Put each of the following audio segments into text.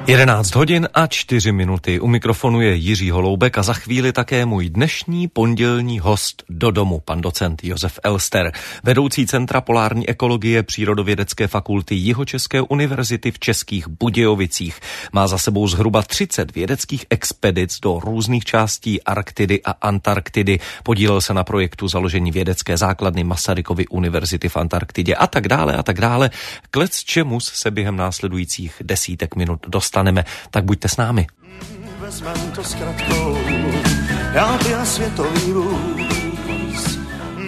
11 hodin a 4 minuty. U mikrofonu je Jiří Holoubek a za chvíli také můj dnešní pondělní host do domu, pan docent Josef Elster, vedoucí Centra polární ekologie Přírodovědecké fakulty Jihočeské univerzity v Českých Budějovicích. Má za sebou zhruba 30 vědeckých expedic do různých částí Arktidy a Antarktidy. Podílel se na projektu založení vědecké základny Masarykovy univerzity v Antarktidě a tak dále a tak dále. Klec čemus se během následujících desítek minut dostaneme, tak buďte s námi. Vezmem to s kratkou, já byl světový růz.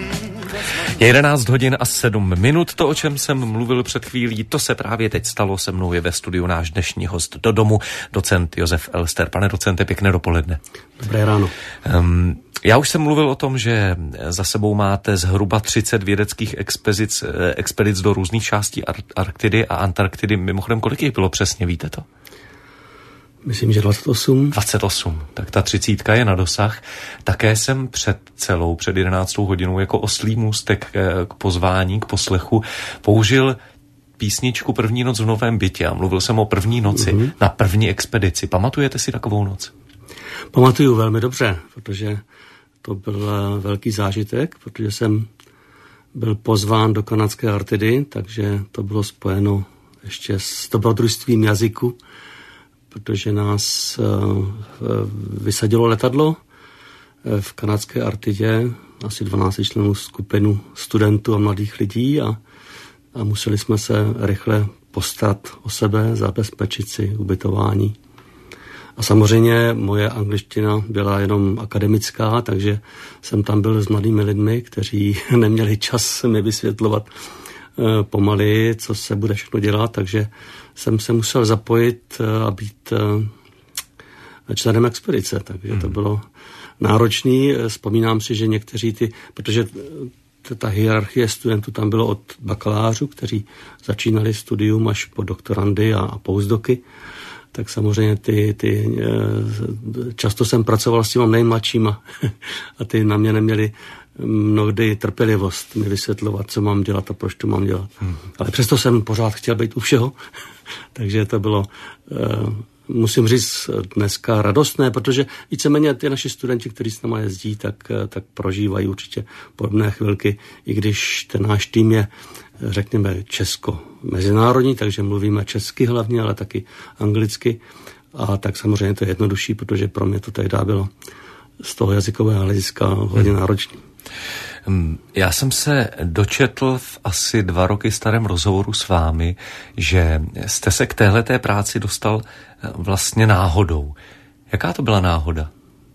Je 11 hodin a 7 minut, to, o čem jsem mluvil před chvílí, to se právě teď stalo. Se mnou je ve studiu náš dnešní host do domu, docent Josef Elster. Pane docente, pěkné dopoledne. Dobré ráno. Já už jsem mluvil o tom, že za sebou máte zhruba 30 vědeckých expedic do různých částí Arktidy a Antarktidy. Mimochodem, kolik jich bylo přesně, víte to? Myslím, že 28. 28, tak ta 30 je na dosah. Také jsem před 11. hodinou jako oslí můstek k pozvání, k poslechu použil písničku První noc v Novém bytě a mluvil jsem o první noci na první expedici. Pamatujete si takovou noc? Pamatuju velmi dobře, protože to byl velký zážitek, protože jsem byl pozván do kanadské Arktidy, takže to bylo spojeno ještě s dobrodružstvím jazyku, protože nás vysadilo letadlo v kanadské Arktidě, asi 12 členů skupinu studentů a mladých lidí a museli jsme se rychle postarat o sebe, zabezpečit si ubytování. A samozřejmě moje angličtina byla jenom akademická, takže jsem tam byl s mladými lidmi, kteří neměli čas mi vysvětlovat pomaly, co se bude všechno dělat, takže jsem se musel zapojit a být členem expedice, takže to bylo náročný. Vzpomínám si, že někteří protože ta hierarchie studentů tam bylo od bakalářů, kteří začínali studium až po doktorandy a postdoky, tak samozřejmě často jsem pracoval s těma nejmladšíma a ty na mě neměli mnohdy trpělivost mi vysvětlovat, co mám dělat a proč to mám dělat. Ale přesto jsem pořád chtěl být u všeho, takže to bylo, musím říct, dneska radostné, protože víceméně ty naši studenti, kteří s náma jezdí, tak prožívají určitě podobné chvilky, i když ten náš tým je, řekněme, česko-mezinárodní, takže mluvíme česky hlavně, ale taky anglicky. A tak samozřejmě to je jednodušší, protože pro mě to tehdy bylo z toho jazykového hlediska hodně náročný. Já jsem se dočetl v asi 2 roky starém rozhovoru s vámi, že jste se k téhleté práci dostal vlastně náhodou. Jaká to byla náhoda?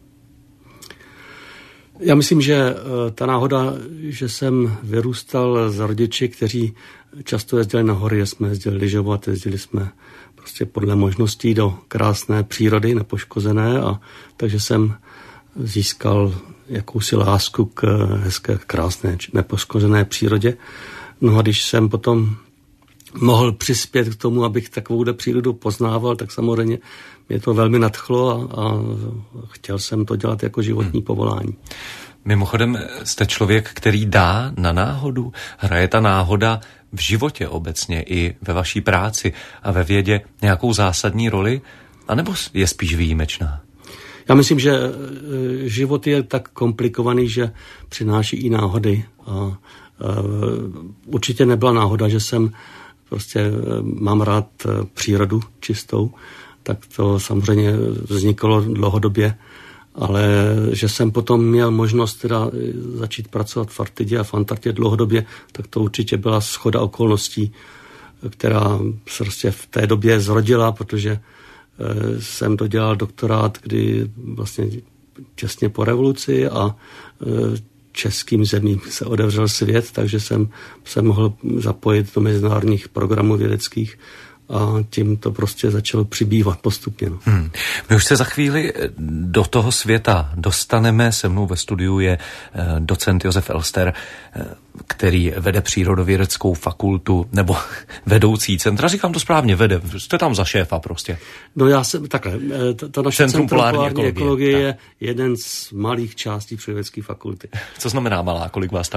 Já myslím, že ta náhoda, že jsem vyrůstal z rodiči, kteří často jezdili na hory, jsme jezdili lyžovat, jezdili jsme prostě podle možností do krásné přírody, nepoškozené, a takže jsem získal jakousi lásku k hezké, krásné, nepoškozené přírodě. No a když jsem potom mohl přispět k tomu, abych takovouhle přírodu poznával, tak samozřejmě mě to velmi nadchlo a chtěl jsem to dělat jako životní povolání. Mimochodem, jste člověk, který dá na náhodu? Hraje ta náhoda v životě obecně i ve vaší práci a ve vědě nějakou zásadní roli? A nebo je spíš výjimečná? Já myslím, že život je tak komplikovaný, že přináší i náhody. A určitě nebyla náhoda, že jsem mám rád přírodu čistou, tak to samozřejmě vzniklo dlouhodobě, ale že jsem potom měl možnost teda začít pracovat v Arktidě a v Antarktidě dlouhodobě, tak to určitě byla shoda okolností, která se v té době zrodila, protože jsem dodělal doktorát, kdy vlastně těsně po revoluci a českým zemím se otevřel svět, takže jsem se mohl zapojit do mezinárodních programů vědeckých a tím to prostě začalo přibývat postupně. No. My už se za chvíli do toho světa dostaneme. Se mnou ve studiu je docent Josef Elster, který vede přírodovědeckou fakultu, nebo vedoucí centra, říkám to správně, vede, jste tam za šéfa prostě. No já jsem, takhle, to naše Centrum polární ekologie je jeden z malých částí přírodovědecké fakulty. Co znamená malá, kolik vás tam je?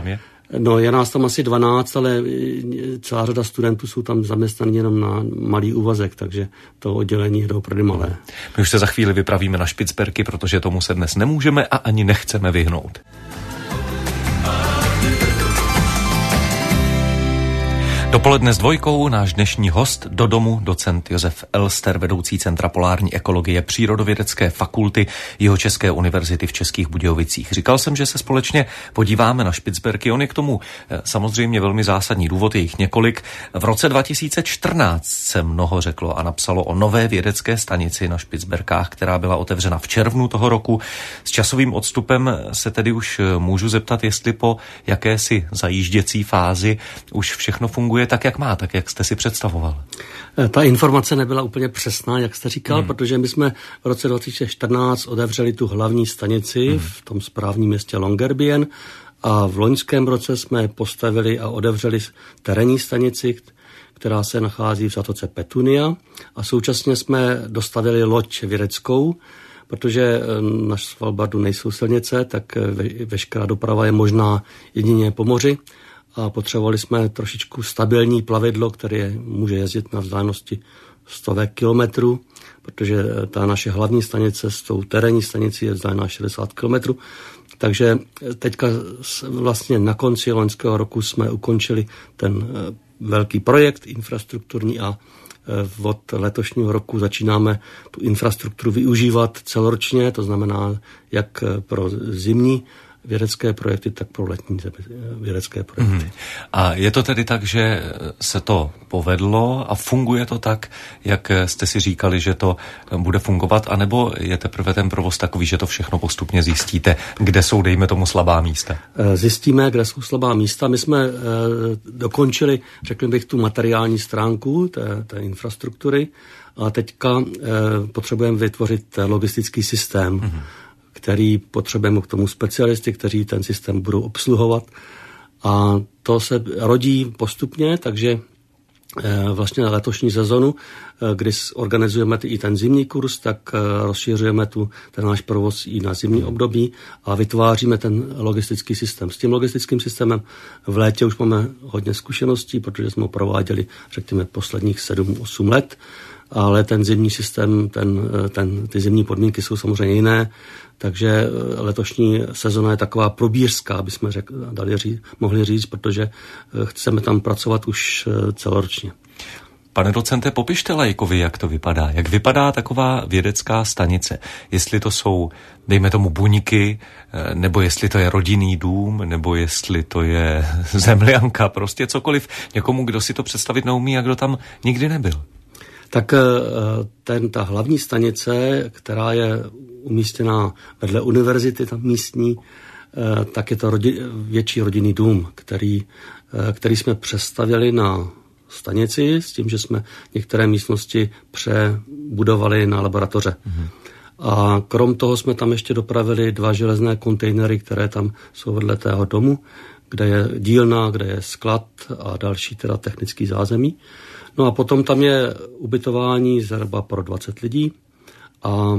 No, je nás tam asi 12, ale celá řada studentů jsou tam zaměstnaní jenom na malý úvazek, takže to oddělení je opravdu malé. My už se za chvíli vypravíme na Špicberky, protože tomu se dnes nemůžeme a ani nechceme vyhnout. Dopoledne s dvojkou náš dnešní host do domu, docent Josef Elster, vedoucí Centra polární ekologie Přírodovědecké fakulty Jihočeské univerzity v Českých Budějovicích. Říkal jsem, že se společně podíváme na Špicberky. On je k tomu samozřejmě velmi zásadní důvod, je jich několik. V roce 2014 se mnoho řeklo a napsalo o nové vědecké stanici na Špicberkách, která byla otevřena v červnu toho roku. S časovým odstupem se tedy už můžu zeptat, jestli po jakési zajížděcí fázi už všechno funguje tak, jak má, tak, jak jste si představoval. Ta informace nebyla úplně přesná, jak jste říkal, protože my jsme v roce 2014 otevřeli tu hlavní stanici v tom správním městě Longyearbyen a v loňském roce jsme postavili a otevřeli terénní stanici, která se nachází v zatoce Petunia, a současně jsme dostavili loď vědeckou, protože na Svalbardu nejsou silnice, tak veškerá doprava je možná jedině po moři. A potřebovali jsme trošičku stabilní plavidlo, které může jezdit na vzdálenosti 100 kilometrů, protože ta naše hlavní stanice s tou terénní stanicí je vzdálená 60 kilometrů. Takže teďka vlastně na konci loňského roku jsme ukončili ten velký projekt infrastrukturní a od letošního roku začínáme tu infrastrukturu využívat celoročně, to znamená jak pro zimní vědecké projekty, tak pro letní vědecké projekty. A je to tedy tak, že se to povedlo a funguje to tak, jak jste si říkali, že to bude fungovat, anebo je teprve ten provoz takový, že to všechno postupně zjistíte, kde jsou, dejme tomu, slabá místa? Zjistíme, kde jsou slabá místa. My jsme dokončili, řekl bych, tu materiální stránku té infrastruktury a teďka potřebujeme vytvořit logistický systém, který potřebujeme k tomu specialisty, kteří ten systém budou obsluhovat. A to se rodí postupně, takže vlastně na letošní sezonu, kdy organizujeme i ten zimní kurz, tak rozšiřujeme ten náš provoz i na zimní období a vytváříme ten logistický systém. S tím logistickým systémem v létě už máme hodně zkušeností, protože jsme ho prováděli, řekněme, posledních 7-8 let, ale ten zimní systém, ty zimní podmínky jsou samozřejmě jiné, takže letošní sezona je taková probířská, bychom mohli říct, protože chceme tam pracovat už celoročně. Pane docente, popište laikovi, jak to vypadá. Jak vypadá taková vědecká stanice? Jestli to jsou, dejme tomu, buňky, nebo jestli to je rodinný dům, nebo jestli to je zemljanka, prostě cokoliv. Někomu, kdo si to představit neumí a kdo tam nikdy nebyl. Tak ta hlavní stanice, která je umístěná vedle univerzity, tam místní, tak je to větší rodinný dům, který jsme přestavěli na stanici s tím, že jsme některé místnosti přebudovali na laboratoře. A krom toho jsme tam ještě dopravili 2 železné kontejnery, které tam jsou vedle tého domu, kde je dílna, kde je sklad a další teda technický zázemí. No a potom tam je ubytování zhruba pro 20 lidí a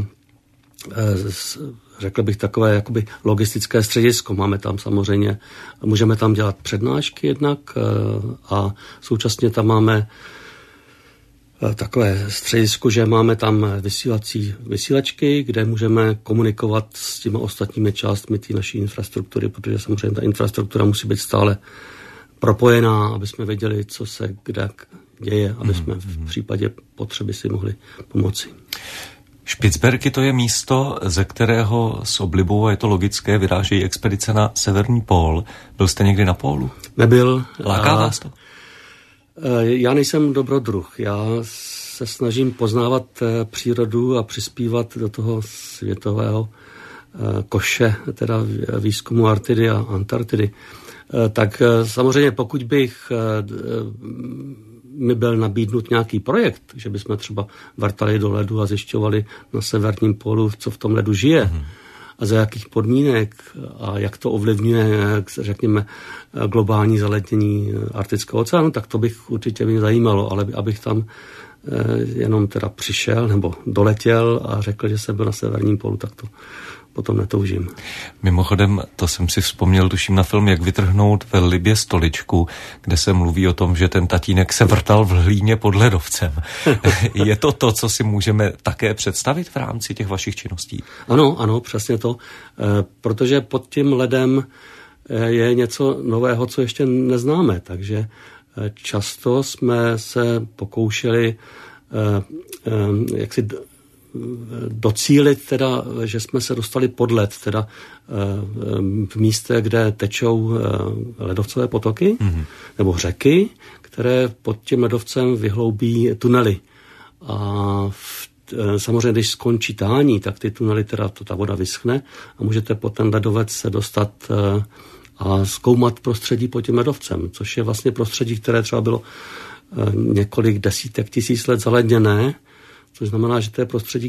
řekl bych takové jakoby logistické středisko. Máme tam samozřejmě, můžeme tam dělat přednášky jednak a současně tam máme takové středisko, že máme tam vysílačky, kde můžeme komunikovat s těmi ostatními částmi té naší infrastruktury, protože samozřejmě ta infrastruktura musí být stále propojená, aby jsme věděli, co se kde děje, aby jsme v případě potřeby si mohli pomoci. Špicberky, to je místo, ze kterého s oblibou, a je to logické, vyrážejí expedice na severní pól. Byl jste někdy na pólu? Nebyl. Láká vás to? Já nejsem dobrodruh. Já se snažím poznávat přírodu a přispívat do toho světového koše, teda výzkumu Arktidy a Antarktidy. Tak samozřejmě, pokud bych mi byl nabídnut nějaký projekt, že bychom třeba vrtali do ledu a zjišťovali na severním pólu, co v tom ledu žije a za jakých podmínek a jak to ovlivňuje, řekněme, globální zalednění Arktického oceánu, tak to bych určitě mě zajímalo, ale abych tam jenom teda přišel nebo doletěl a řekl, že jsem byl na severním polu, tak to potom netoužím. Mimochodem, to jsem si vzpomněl, tuším na film Jak vytrhnout ve Libě stoličku, kde se mluví o tom, že ten tatínek se vrtal v hlíně pod ledovcem. Je to to, co si můžeme také představit v rámci těch vašich činností? Ano, přesně to, protože pod tím ledem je něco nového, co ještě neznáme, takže často jsme se pokoušeli jaksi docílit teda, že jsme se dostali pod led, teda v místě, kde tečou ledovcové potoky nebo řeky, které pod tím ledovcem vyhloubí tunely. A samozřejmě, když skončí tání, tak ty tunely, teda ta voda vyschne a můžete pod ten ledovec se dostat a zkoumat prostředí pod tím ledovcem, což je vlastně prostředí, které třeba bylo několik desítek tisíc let zaledněné, což znamená, že to je prostředí,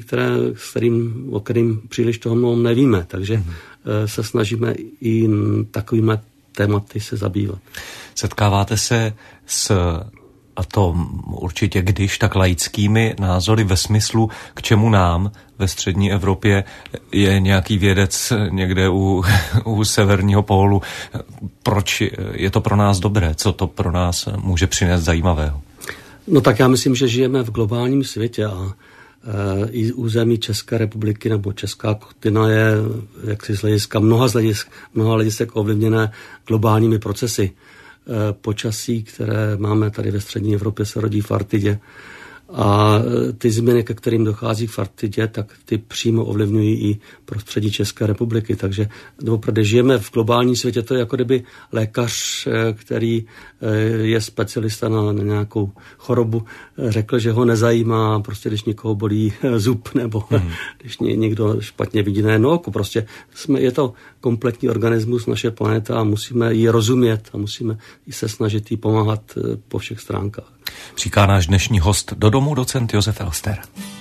o kterým příliš toho mnoho nevíme, takže se snažíme i takovými tématy se zabývat. Setkáváte se s, a to určitě když, tak laickými názory ve smyslu, k čemu nám ve střední Evropě je nějaký vědec někde u severního pólu, proč je to pro nás dobré, co to pro nás může přinést zajímavého? No tak já myslím, že žijeme v globálním světě a i území České republiky nebo Česká kotlina je jaksi z hlediska mnoha hledisek ovlivněné globálními procesy. Počasí, které máme tady ve střední Evropě, se rodí v Arktidě a ty změny, ke kterým dochází v Arktidě, tak ty přímo ovlivňují i prostředí České republiky. Takže opravdu žijeme v globálním světě, to je jako kdyby lékař, který je specialista na nějakou chorobu, řekl, že ho nezajímá, prostě když někoho bolí zub nebo když někdo špatně vidí na jedno oko. Prostě je to kompletní organismus, naše planeta a musíme ji rozumět a musíme se snažit jí pomáhat po všech stránkách. Říká náš dnešní host do domu, docent Josef Elster.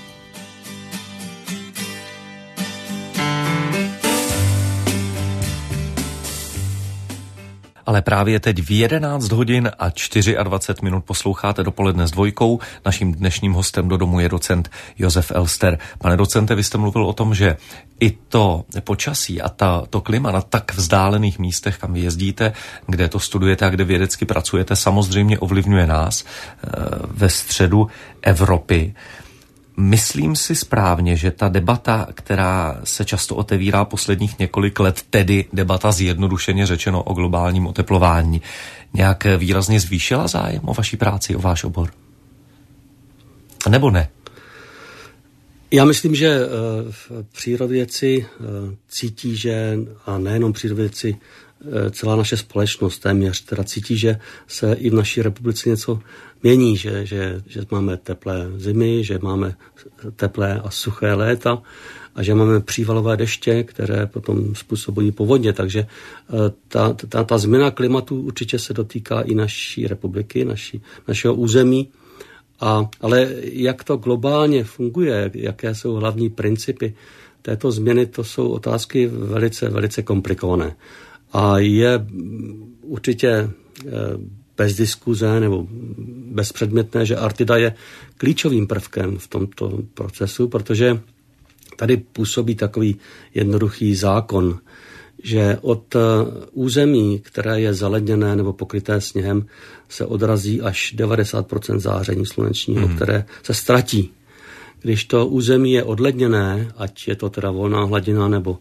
Ale právě teď v 11 hodin a 24 minut posloucháte Dopoledne s dvojkou. Naším dnešním hostem do domu je docent Josef Elster. Pane docente, vy jste mluvil o tom, že i to počasí a to klima na tak vzdálených místech, kam vy jezdíte, kde to studujete a kde vědecky pracujete, samozřejmě ovlivňuje nás ve středu Evropy. Myslím si správně, že ta debata, která se často otevírá posledních několik let, tedy debata zjednodušeně řečeno o globálním oteplování, nějak výrazně zvýšila zájem o vaší práci, o váš obor? Nebo ne? Já myslím, že přírodovědci cítí, že, a nejenom přírodovědci, celá naše společnost téměř teda cítí, že se i v naší republice něco mění, že máme teplé zimy, že máme teplé a suché léta a že máme přívalové deště, které potom způsobují povodně. Takže ta změna klimatu určitě se dotýká i naší republiky, našeho území. Ale jak to globálně funguje, jaké jsou hlavní principy této změny, to jsou otázky velice, velice komplikované. A je určitě bez diskuze nebo bezpředmětné, že Arktida je klíčovým prvkem v tomto procesu, protože tady působí takový jednoduchý zákon, že od území, které je zaledněné nebo pokryté sněhem, se odrazí až 90% záření slunečního, které se ztratí. Když to území je odledněné, ať je to teda volná hladina nebo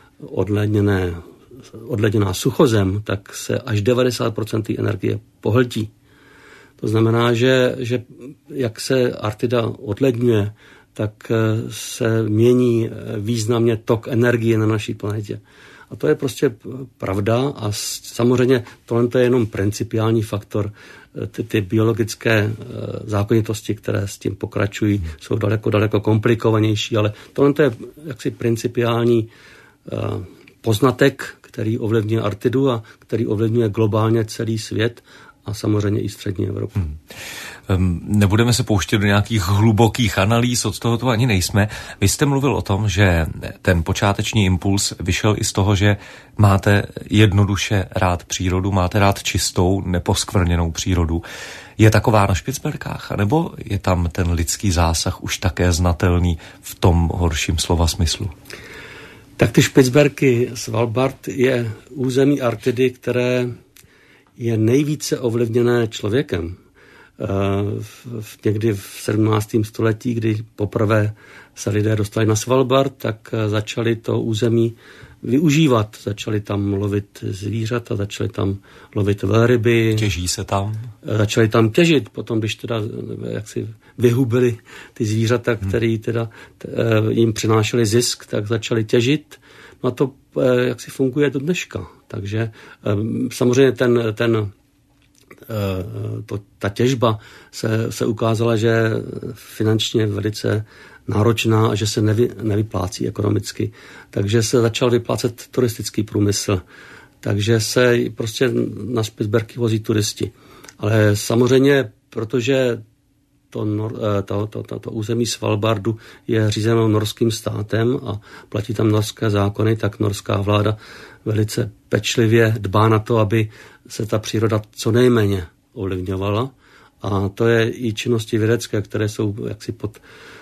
odledněná suchozem, tak se až 90% té energie pohltí. To znamená, že jak se Arktida odledňuje, tak se mění významně tok energie na naší planetě. A to je prostě pravda a samozřejmě tohle je jenom principiální faktor. Ty biologické zákonitosti, které s tím pokračují, jsou daleko komplikovanější, ale tohle je jaksi principiální poznatek, který ovlivňuje Arktidu a který ovlivňuje globálně celý svět a samozřejmě i střední Evropu. Nebudeme se pouštět do nějakých hlubokých analýz, od toho tu ani nejsme. Vy jste mluvil o tom, že ten počáteční impuls vyšel i z toho, že máte jednoduše rád přírodu, máte rád čistou, neposkvrněnou přírodu. Je taková na Špicberkách, anebo je tam ten lidský zásah už také znatelný v tom horším slova smyslu? Tak ty Špicberky, Svalbard je území Arktidy, které je nejvíce ovlivněné člověkem. Někdy v 17. století, kdy poprvé se lidé dostali na Svalbard, tak začali to území využívat. Začali tam lovit zvířata, začali tam lovit velryby. Těží se tam? Začali tam těžit. Potom, když teda jaksi vyhubili ty zvířata, které teda jim přinášeli zisk, tak začali těžit. No a to jaksi funguje do dneška. Takže samozřejmě ta těžba se ukázala, že je finančně velice náročná a že se nevyplácí ekonomicky. Takže se začal vyplácet turistický průmysl. Takže se prostě na Špicberky vozí turisti. Ale samozřejmě, protože to území Svalbardu je řízeno norským státem a platí tam norské zákony, tak norská vláda velice pečlivě dbá na to, aby se ta příroda co nejméně ovlivňovala. A to je i činnosti vědecké, které jsou jaksi pod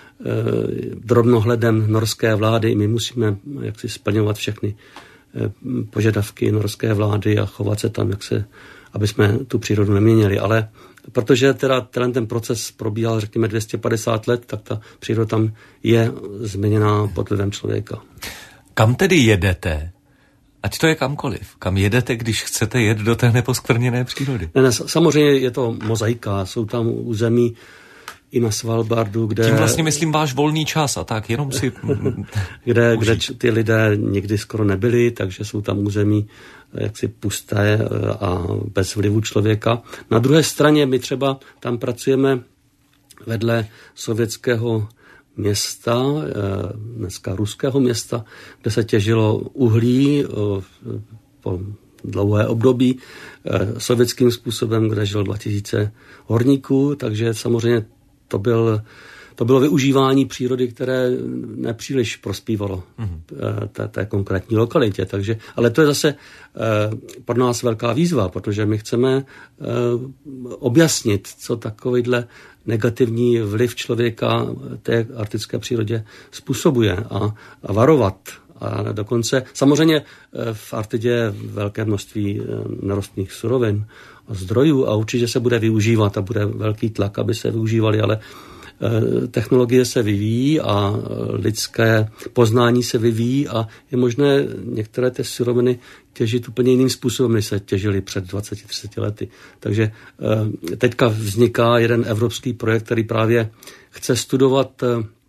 drobnohledem norské vlády. My musíme jaksi splňovat všechny požadavky norské vlády a chovat se tam, aby jsme tu přírodu neměnili. Ale protože teda ten proces probíhal, řekněme, 250 let, tak ta příroda tam je změněná pod vlivem člověka. Kam tedy jedete? Ať to je kamkoliv. Kam jedete, když chcete jet do té neposkvrněné přírody? Ne, samozřejmě je to mozaika. Jsou tam území i na Svalbardu, kde... Tím vlastně myslím váš volný čas a tak, jenom si... kde ty lidé nikdy skoro nebyli, takže jsou tam území jaksi pusté a bez vlivu člověka. Na druhé straně my třeba tam pracujeme vedle sovětského města, dneska ruského města, kde se těžilo uhlí po dlouhé období sovětským způsobem, kde žilo 2000 horníků, takže samozřejmě to bylo využívání přírody, které nepříliš prospívalo té konkrétní lokalitě. Takže, ale to je zase pro nás velká výzva, protože my chceme objasnit, co takovýhle negativní vliv člověka té arktické přírodě způsobuje a varovat. A dokonce, samozřejmě v Arktidě je velké množství nerostných surovin a zdrojů a určitě se bude využívat a bude velký tlak, aby se využívaly, ale technologie se vyvíjí a lidské poznání se vyvíjí a je možné některé ty suroviny těžit úplně jiným způsobem, než se těžily před 20-30 lety. Takže teďka vzniká jeden evropský projekt, který právě chce studovat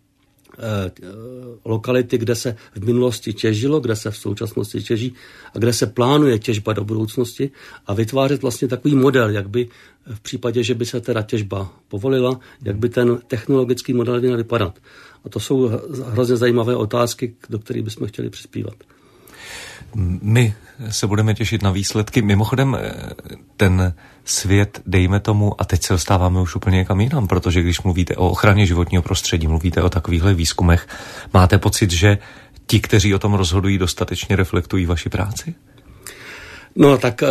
lokality, kde se v minulosti těžilo, kde se v současnosti těží a kde se plánuje těžba do budoucnosti a vytvářet vlastně takový model, jak by v případě, že by se teda těžba povolila, jak by ten technologický model měl vypadat. A to jsou hrozně zajímavé otázky, do kterých bychom chtěli přispívat. My se budeme těšit na výsledky. Mimochodem ten svět, dejme tomu, a teď se dostáváme už úplně někam jinam, protože když mluvíte o ochraně životního prostředí, mluvíte o takovýchhle výzkumech, máte pocit, že ti, kteří o tom rozhodují, dostatečně reflektují vaši práci? No tak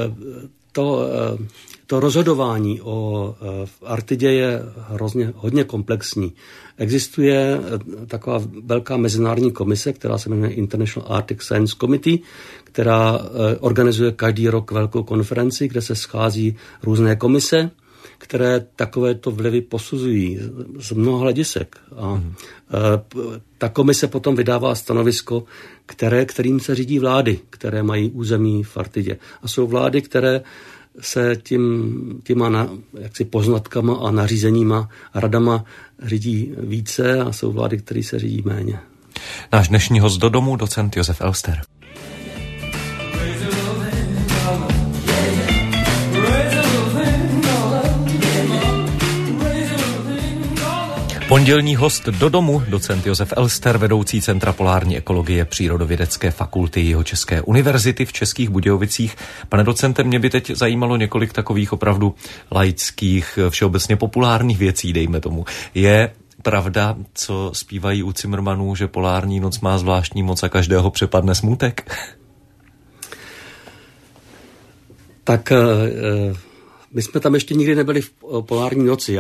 to rozhodování v Arktidě je hodně komplexní. Existuje taková velká mezinárodní komise, která se jmenuje International Arctic Science Committee, která organizuje každý rok velkou konferenci, kde se schází různé komise, které takovéto vlivy posuzují z mnoha hledisek. A ta komise potom vydává stanovisko, kterým se řídí vlády, které mají území v Arktidě. A jsou vlády, které se těma jaksi poznatkama a nařízeníma a radama řídí více a jsou vlády, které se řídí méně. Náš dnešní host do domu, docent Josef Elster. Pondělní host do domu, docent Josef Elster, vedoucí Centra polární ekologie Přírodovědecké fakulty Jihočeské univerzity v Českých Budějovicích. Pane docente, mě by teď zajímalo několik takových opravdu laických, všeobecně populárních věcí, dejme tomu. Je pravda, co zpívají u Cimrmanů, že polární noc má zvláštní moc a každého přepadne smutek? Tak My jsme tam ještě nikdy nebyli v polární noci.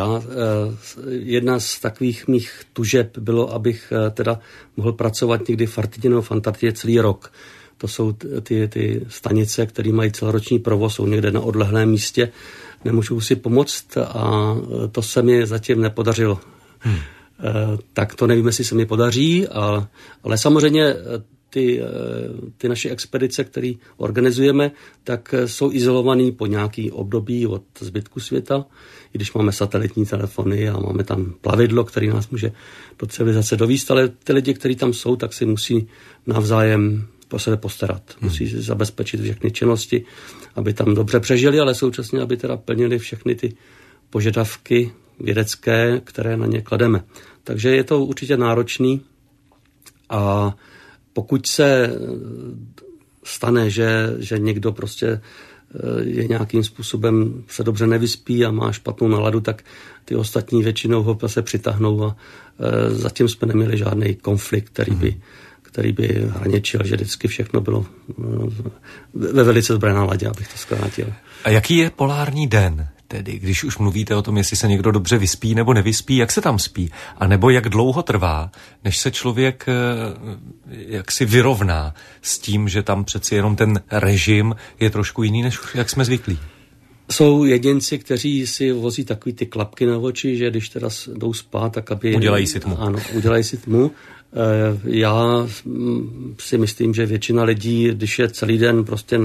Jedna z takových mých tužeb bylo, abych teda mohl pracovat někdy v Arktidě nebo v Antarktidě celý rok. To jsou ty stanice, které mají celoroční provoz, jsou někde na odlehlém místě, nemůžu si pomoct a to se mi zatím nepodařilo. Tak to nevím, jestli se mi podaří, ale samozřejmě ty naše expedice, které organizujeme, tak jsou izolovaný po nějaký období od zbytku světa, i když máme satelitní telefony a máme tam plavidlo, který nás může do civilizace dovízt, ale ty lidi, kteří tam jsou, tak si musí navzájem po sebe postarat. Musí si zabezpečit všechny činnosti, aby tam dobře přežili, ale současně, aby teda plnili všechny ty požadavky vědecké, které na ně klademe. Takže je to určitě náročný a pokud se stane, že někdo prostě je nějakým způsobem se dobře nevyspí a má špatnou náladu, tak ty ostatní většinou ho se přitáhnou a zatím jsme neměli žádný konflikt, který by hraničil, že vždycky všechno bylo ve velice dobré náladě, abych to zkrátil. A jaký je polární den? Tedy, když už mluvíte o tom, jestli se někdo dobře vyspí nebo nevyspí, jak se tam spí? A nebo jak dlouho trvá, než se člověk jak si vyrovná s tím, že tam přeci jenom ten režim je trošku jiný, než jak jsme zvyklí? Jsou jedinci, kteří si vozí takový ty klapky na oči, že když teda jdou spát, tak aby... Udělají si tmu. Ano, udělají si tmu. Já si myslím, že většina lidí, když je celý den prostě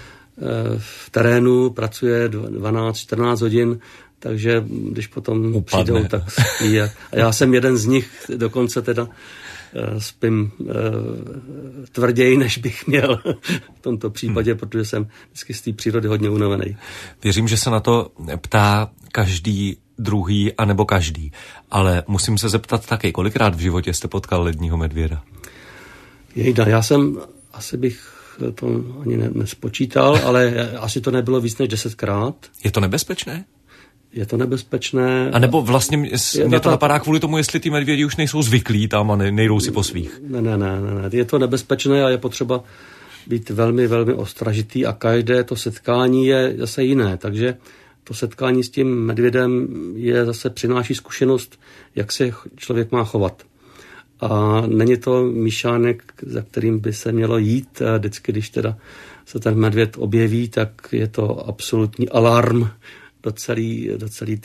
v terénu, pracuje 12-14 hodin, takže když potom přijdou, tak spí. A já jsem jeden z nich, dokonce teda spím tvrději, než bych měl v tomto případě, protože jsem vždycky z té přírody hodně unavený. Věřím, že se na to ptá každý druhý, anebo každý. Ale musím se zeptat taky, kolikrát v životě jste potkal ledního medvěda? Jejda, asi bych to ani nespočítal, ale asi to nebylo víc než 10krát. Je to nebezpečné? Je to nebezpečné. A nebo vlastně mě to napadá kvůli tomu, jestli ty medvědi už nejsou zvyklí tam a nejdou si po svých. Ne. Je to nebezpečné a je potřeba být velmi, velmi ostražitý a každé to setkání je zase jiné. Takže to setkání s tím medvědem zase přináší zkušenost, jak se člověk má chovat. A není to míšánek, za kterým by se mělo jít. A vždycky, když teda se ten medvěd objeví, tak je to absolutní alarm do celé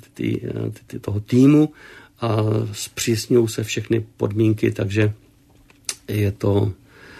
toho týmu a zpřísňují se všechny podmínky, takže je to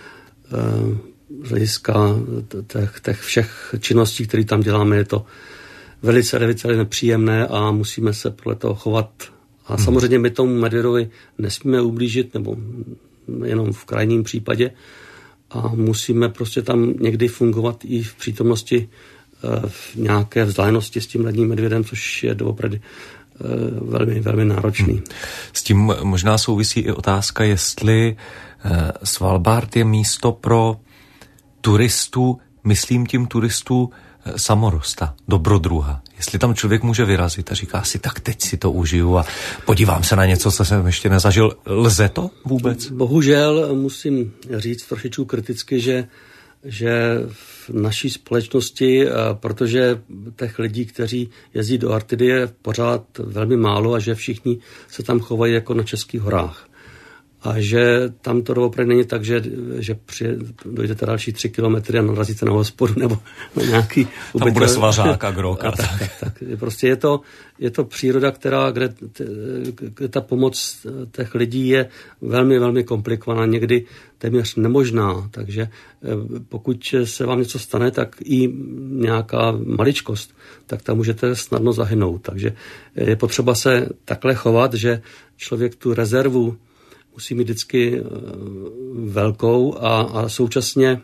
z hlediska těch všech činností, které tam děláme, je to velice nepříjemné a musíme se podle toho chovat. A samozřejmě my tomu medvědovi nesmíme ublížit, nebo jenom v krajním případě. A musíme prostě tam někdy fungovat i v přítomnosti v nějaké vzdálenosti s tím ledním medvědem, což je doopravdy velmi, velmi náročný. S tím možná souvisí i otázka, jestli Svalbard je místo pro turistu, myslím tím turistu samorosta, dobrodruha. Jestli tam člověk může vyrazit a říká si, tak teď si to užiju a podívám se na něco, co jsem ještě nezažil. Lze to vůbec? Bohužel musím říct trošičku kriticky, že v naší společnosti, protože těch lidí, kteří jezdí do Arktidy, je pořád velmi málo a že všichni se tam chovají jako na Českých horách. A že tam to doopravdy není tak, že dojdete další 3 kilometry a narazíte na hospodu nebo na nějaký... Tam bude svařák a grok. Tak. Prostě je to příroda, kde ta pomoc těch lidí je velmi, velmi komplikovaná, někdy téměř nemožná. Takže pokud se vám něco stane, tak i nějaká maličkost, tak tam můžete snadno zahynout. Takže je potřeba se takhle chovat, že člověk tu rezervu musí mít vždycky velkou a současně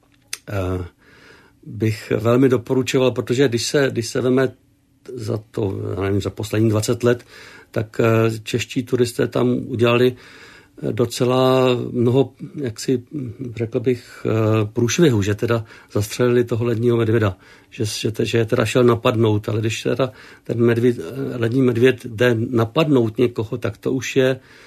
bych velmi doporučoval, protože když se veme za poslední 20 let, tak čeští turisté tam udělali docela mnoho, jak si řekl bych, průšvihu, že teda zastřelili toho ledního medvěda, že je teda šel napadnout, ale když teda ten lední medvěd jde napadnout někoho, tak to už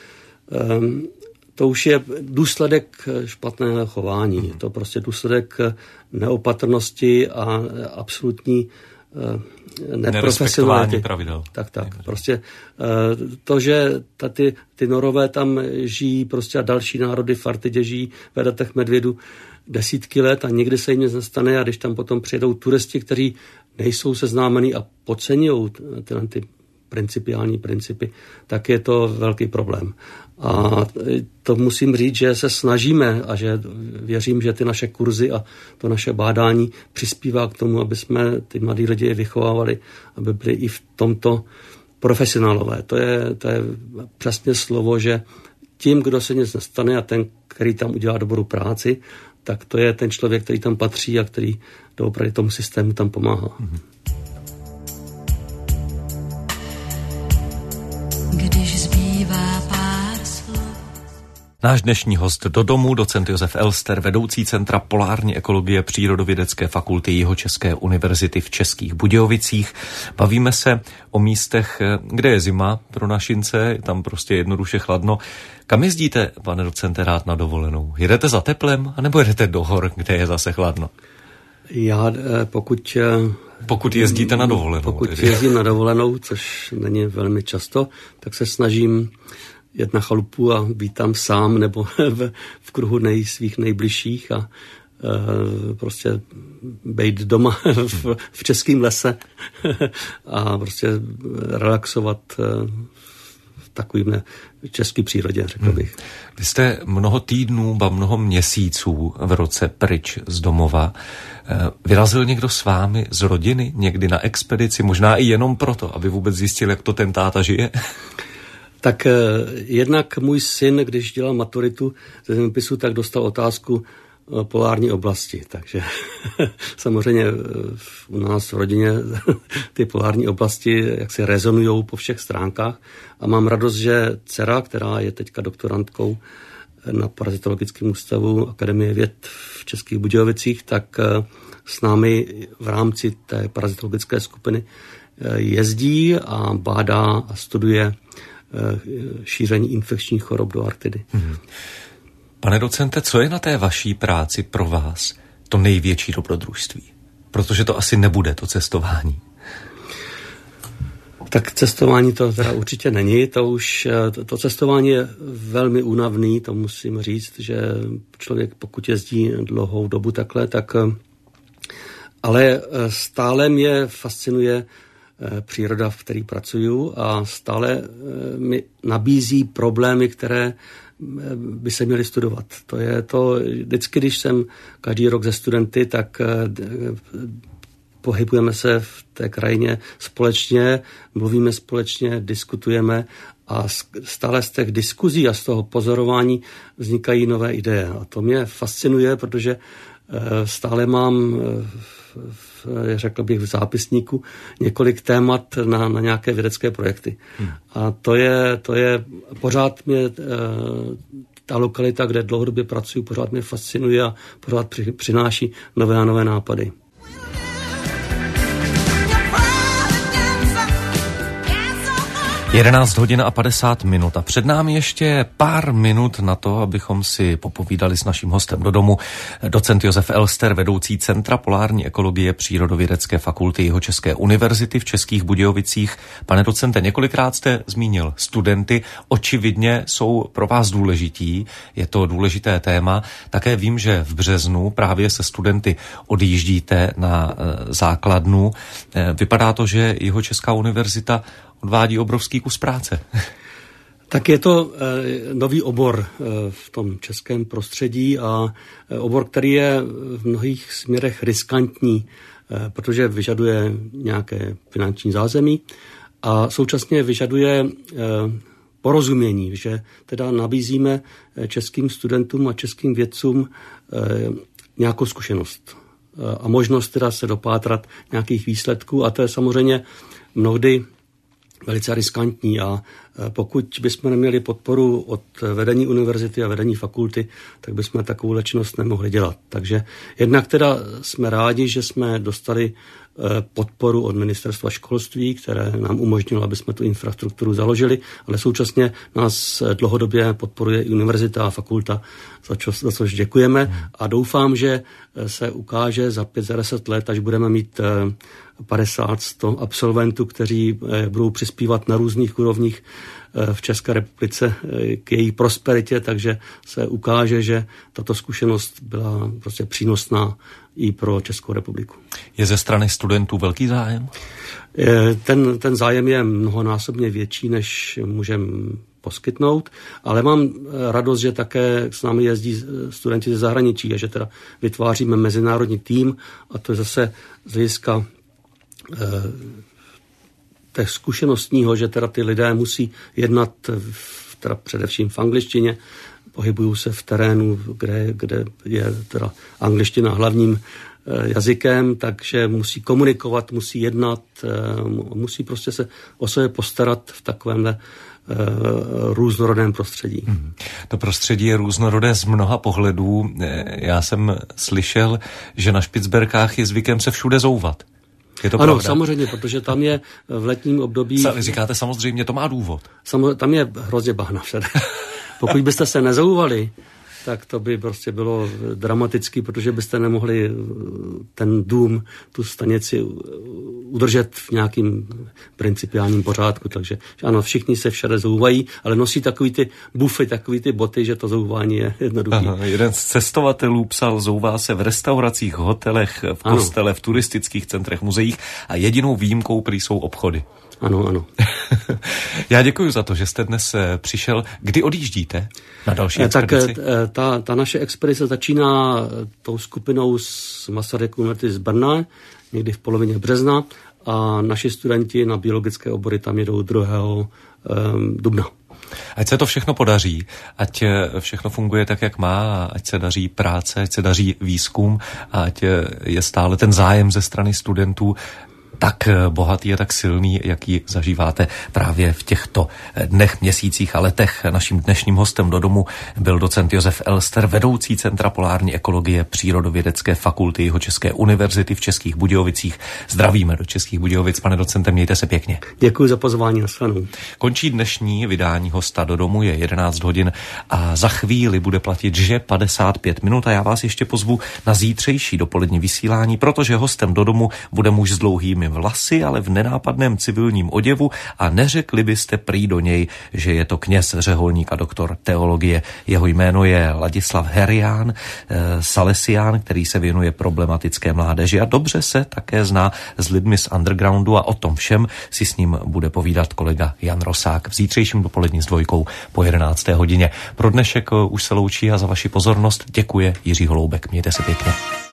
je důsledek špatného chování. Je to prostě důsledek neopatrnosti a absolutní nerespektování pravidel. Tak. Prostě to, že ty Norové tam žijí, prostě a další národy v Arktidě žijí ve datech medvědů desítky let a nikdy se jim nic nestane, a když tam potom přijedou turisti, kteří nejsou seznámení a podceňují ty principiální principy, tak je to velký problém. A to musím říct, že se snažíme a že věřím, že ty naše kurzy a to naše bádání přispívá k tomu, aby jsme ty mladí lidi vychovávali, aby byli i v tomto profesionálové. To je přesně slovo, že tím, kdo se nic nestane a ten, který tam udělá dobrou práci, tak to je ten člověk, který tam patří a který doopravdy tomu systému tam pomáhá. Když zbývá pár slov. Náš dnešní host do domu, docent Josef Elster, vedoucí Centra polární ekologie Přírodovědecké fakulty Jihočeské univerzity v Českých Budějovicích. Bavíme se o místech, kde je zima pro našince, je tam prostě jednoduše chladno. Kam jezdíte, pane docente, rád na dovolenou? Jedete za teplem, anebo jedete do hor, kde je zase chladno? Já Pokud jezdíte na dovolenou. Pokud jezdím na dovolenou, což není velmi často, tak se snažím jet na chalupu a být tam sám nebo v kruhu svých nejbližších a prostě být doma v českém lese a prostě relaxovat v takovým české přírodě, řekl bych. Vy jste mnoho týdnů, mnoho měsíců v roce pryč z domova. Vyrazil někdo s vámi z rodiny někdy na expedici, možná i jenom proto, aby vůbec zjistil, jak to ten táta žije? Tak jednak můj syn, když dělal maturitu ze zeměpisu, tak dostal otázku polární oblasti. Takže samozřejmě u nás v rodině ty polární oblasti jaksi rezonujou po všech stránkách a mám radost, že dcera, která je teďka doktorantkou na Parazitologickém ústavu Akademie věd v Českých Budějovicích, tak s námi v rámci té parazitologické skupiny jezdí a bádá a studuje šíření infekčních chorob do Arktidy. Pane docente, co je na té vaší práci pro vás to největší dobrodružství? Protože to asi nebude to cestování. Tak cestování to teda určitě není. To cestování je velmi únavný, to musím říct, že člověk, pokud jezdí dlouhou dobu takhle, tak ale stále mě fascinuje příroda, v které pracuju a stále mi nabízí problémy, které by se měly studovat. To je to, vždycky, když jsem každý rok ze studenty, tak pohybujeme se v té krajině společně, mluvíme společně, diskutujeme a stále z těch diskuzí a z toho pozorování vznikají nové ideje. A to mě fascinuje, protože stále mám řekl bych v zápisníku několik témat na nějaké vědecké projekty. A to je pořád mě ta lokalita, kde dlouhodobě pracuji, pořád mě fascinuje a pořád přináší nové a nové nápady. 11 hodin a 50 minut a před námi ještě pár minut na to, abychom si popovídali s naším hostem do domu. Docent Josef Elster, vedoucí Centra polární ekologie Přírodovědecké fakulty Jihočeské univerzity v Českých Budějovicích. Pane docente, několikrát jste zmínil studenty, očividně jsou pro vás důležití, je to důležité téma. Také vím, že v březnu právě se studenty odjíždíte na základnu. Vypadá to, že Jihočeská univerzita odvádí obrovský kus práce. Tak je to nový obor v tom českém prostředí a obor, který je v mnohých směrech riskantní, protože vyžaduje nějaké finanční zázemí a současně vyžaduje porozumění, že teda nabízíme českým studentům a českým vědcům nějakou zkušenost a možnost teda se dopátrat nějakých výsledků a to je samozřejmě mnohdy velice riskantní a pokud bychom neměli podporu od vedení univerzity a vedení fakulty, tak bychom takovou činnost nemohli dělat. Takže jednak teda jsme rádi, že jsme dostali podporu od ministerstva školství, které nám umožnilo, aby jsme tu infrastrukturu založili, ale současně nás dlouhodobě podporuje i univerzita a fakulta, za což děkujeme a doufám, že se ukáže za 5-10 let, až budeme mít 50-100 absolventů, kteří budou přispívat na různých úrovních v České republice k její prosperitě, takže se ukáže, že tato zkušenost byla prostě přínosná i pro Českou republiku. Je ze strany studentů velký zájem? Ten zájem je mnohonásobně větší, než můžeme poskytnout, ale mám radost, že také s námi jezdí studenti ze zahraničí a že teda vytváříme mezinárodní tým a to je zase z hlediska těch zkušenostního, že teda ty lidé musí jednat teda především v angličtině, pohybují se v terénu, kde je teda angličtina hlavním jazykem, takže musí komunikovat, musí jednat, musí prostě se o sebe postarat v takovémhle různorodém prostředí. To prostředí je různorodé z mnoha pohledů. Já jsem slyšel, že na Špicberkách je zvykem se všude zouvat. Je to ano, pravda? Samozřejmě, protože tam je v letním období... Říkáte samozřejmě, to má důvod. Tam je hrozně bahna všade. Pokud byste se nezouvali, tak to by prostě bylo dramatický, protože byste nemohli ten dům, tu stanici udržet v nějakým principiálním pořádku. Takže ano, všichni se všade zouvají, ale nosí takový ty bufy, takový ty boty, že to zouvání je jednoduché. Jeden z cestovatelů psal, zouvá se v restauracích, hotelech, v kostele, v turistických centrech, muzeích a jedinou výjimkou prý jsou obchody. Ano. Já děkuji za to, že jste dnes přišel. Kdy odjíždíte na další expedici? Tak ta naše expedice začíná tou skupinou z Masarykovy univerzity z Brna, někdy v polovině března a naši studenti na biologické obory tam jedou 2. dubna. Ať se to všechno podaří, ať všechno funguje tak, jak má, ať se daří práce, ať se daří výzkum, ať je stále ten zájem ze strany studentů tak bohatý a tak silný, jaký zažíváte právě v těchto dnech, měsících a letech. Naším dnešním hostem do domu byl docent Josef Elster, vedoucí Centra polární ekologie Přírodovědecké fakulty Jihočeské univerzity v Českých Budějovicích. Zdravíme do Českých Budějovic, pane docente, mějte se pěkně. Děkuji za pozvání, nashledanou. Končí dnešní vydání Hosta do domu, je 11 hodin a za chvíli bude platit, že 55 minut a já vás ještě pozvu na zítřejší dopolední vysílání, protože hostem do domu bude muž s dlouhými vlasy, ale v nenápadném civilním oděvu a neřekli byste prý do něj, že je to kněz, řeholník a doktor teologie. Jeho jméno je Ladislav Herián, salesián, který se věnuje problematické mládeži a dobře se také zná s lidmi z undergroundu a o tom všem si s ním bude povídat kolega Jan Rosák v zítřejším dopolední s dvojkou po 11. hodině. Pro dnešek už se loučí a za vaši pozornost děkuje Jiří Holoubek. Mějte se pěkně.